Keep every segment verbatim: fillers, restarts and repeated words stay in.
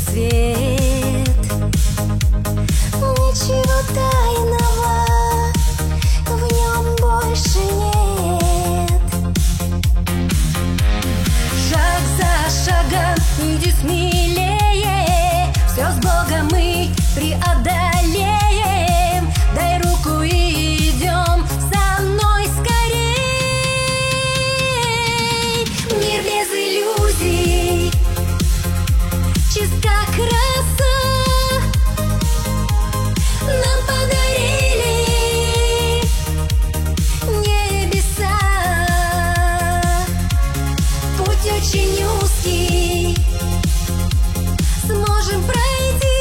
свет. Ничего тайного в нем больше нет. Шаг за шагом иди смелее, все с Богом мы преодолеем. Дай руку и идем со мной скорей. Мир без иллюзий, чист как роса, нам подарили небеса. Путь очень узкий, сможем пройти.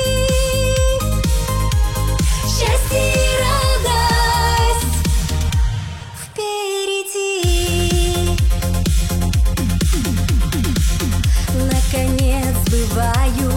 Счастье и радость впереди. Наконец сбываю